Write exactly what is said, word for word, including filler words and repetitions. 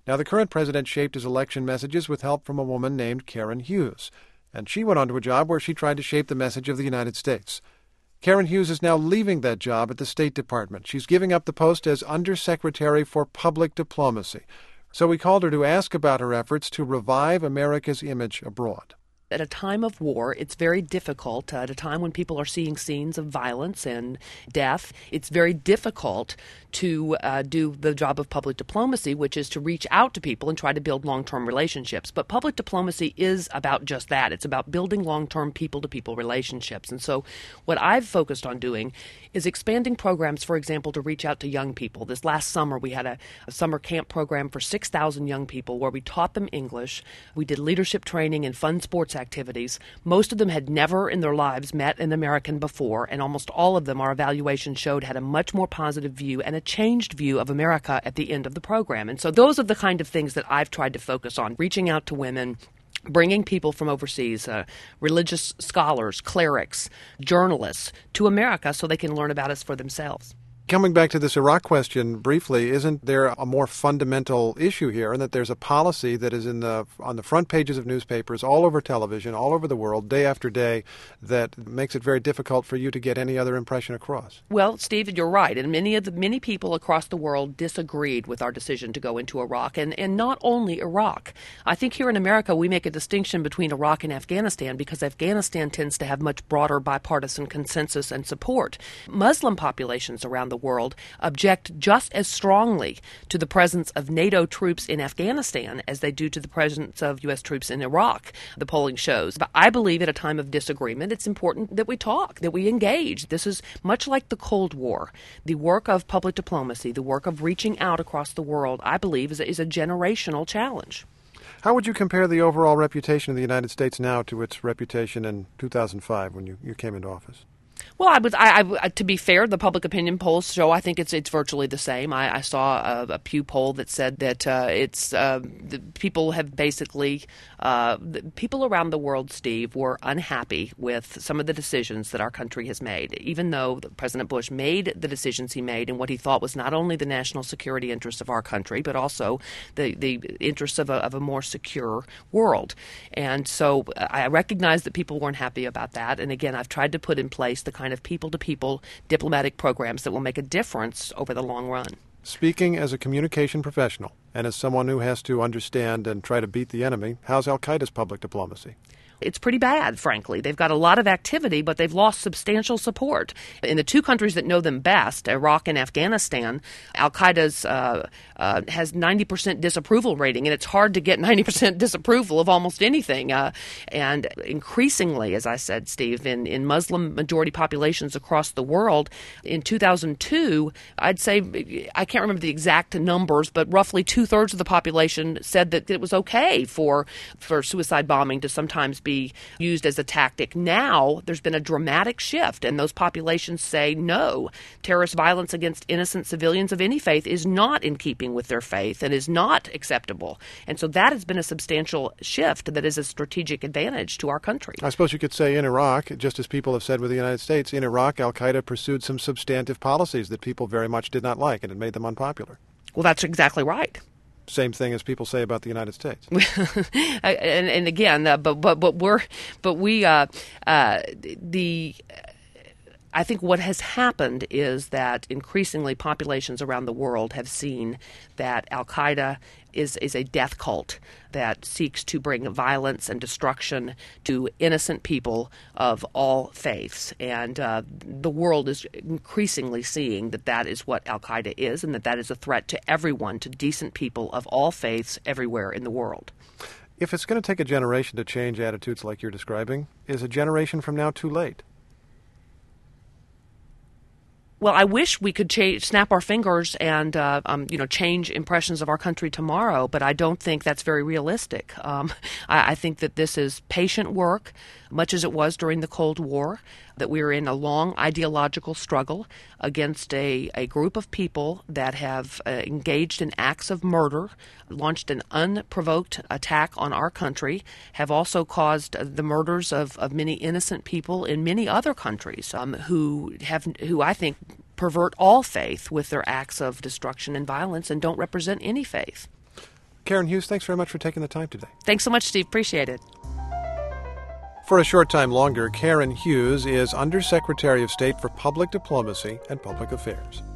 Now, the current president shaped his election messages with help from a woman named Karen Hughes, and she went on to a job where she tried to shape the message of the United States. Karen Hughes is now leaving that job at the State Department. She's giving up the post as Undersecretary for Public Diplomacy. So we called her to ask about her efforts to revive America's image abroad. At a time of war, it's very difficult. At a time when people are seeing scenes of violence and death, it's very difficult to uh, do the job of public diplomacy, which is to reach out to people and try to build long-term relationships. But public diplomacy is about just that. It's about building long-term people-to-people relationships. And so what I've focused on doing is expanding programs, for example, to reach out to young people. This last summer, we had a, a summer camp program for six thousand young people where we taught them English. We did leadership training and fun sports activities. Most of them had never in their lives met an American before, and almost all of them, our evaluation showed, had a much more positive view and a changed view of America at the end of the program. And so those are the kind of things that I've tried to focus on, reaching out to women, bringing people from overseas, uh, religious scholars, clerics, journalists, to America so they can learn about us for themselves. Coming back to this Iraq question briefly, isn't there a more fundamental issue here, in that there's a policy that is in the on the front pages of newspapers, all over television, all over the world, day after day, that makes it very difficult for you to get any other impression across? Well, Steve, you're right. And many of the many people across the world disagreed with our decision to go into Iraq, and, and not only Iraq. I think here in America we make a distinction between Iraq and Afghanistan because Afghanistan tends to have much broader bipartisan consensus and support. Muslim populations around the world object just as strongly to the presence of NATO troops in Afghanistan as they do to the presence of U S troops in Iraq, the polling shows. But I believe at a time of disagreement, it's important that we talk, that we engage. This is much like the Cold War. The work of public diplomacy, the work of reaching out across the world, I believe, is a, is a generational challenge. How would you compare the overall reputation of the United States now to its reputation in two thousand five when you, you came into office? Well, I would. I, I, to be fair, the public opinion polls show I think it's it's virtually the same. I, I saw a, a Pew poll that said that uh, it's uh, the people have basically uh, the people around the world, Steve, were unhappy with some of the decisions that our country has made. Even though President Bush made the decisions he made in what he thought was not only the national security interests of our country, but also the the interests of a, of a more secure world. And so I recognize that people weren't happy about that. And again, I've tried to put in place the kind of people-to-people diplomatic programs that will make a difference over the long run. Speaking as a communication professional and as someone who has to understand and try to beat the enemy, how's al-Qaeda's public diplomacy? It's pretty bad, frankly. They've got a lot of activity, but they've lost substantial support. In the two countries that know them best, Iraq and Afghanistan, al-Qaeda's uh, uh, has ninety percent disapproval rating, and it's hard to get ninety percent disapproval of almost anything. Uh, and increasingly, as I said, Steve, in, in Muslim-majority populations across the world, in two thousand two, I'd say, I can't remember the exact numbers, but roughly two-thirds of the population said that it was okay for, for suicide bombing to sometimes be used as a tactic. Now there's been a dramatic shift, and those populations say no. Terrorist violence against innocent civilians of any faith is not in keeping with their faith and is not acceptable. And so that has been a substantial shift that is a strategic advantage to our country. I suppose you could say in Iraq, just as people have said with the United States, in Iraq, al-Qaeda pursued some substantive policies that people very much did not like, and it made them unpopular. Well, that's exactly right. Same thing as people say about the United States. and, and again, uh, but but but we're but we uh, uh, the. I think what has happened is that increasingly populations around the world have seen that al-Qaeda is, is a death cult that seeks to bring violence and destruction to innocent people of all faiths. And uh, the world is increasingly seeing that that is what al-Qaeda is, and that that is a threat to everyone, to decent people of all faiths everywhere in the world. If it's going to take a generation to change attitudes like you're describing, is a generation from now too late? Well, I wish we could change, snap our fingers and, uh, um, you know, change impressions of our country tomorrow, but I don't think that's very realistic. Um, I, I think that this is patient work, much as it was during the Cold War, that we're in a long ideological struggle against a, a group of people that have uh, engaged in acts of murder, launched an unprovoked attack on our country, have also caused the murders of, of many innocent people in many other countries um, who have, who I think pervert all faith with their acts of destruction and violence and don't represent any faith. Karen Hughes, thanks very much for taking the time today. Thanks so much, Steve. Appreciate it. For a short time longer, Karen Hughes is Undersecretary of State for Public Diplomacy and Public Affairs.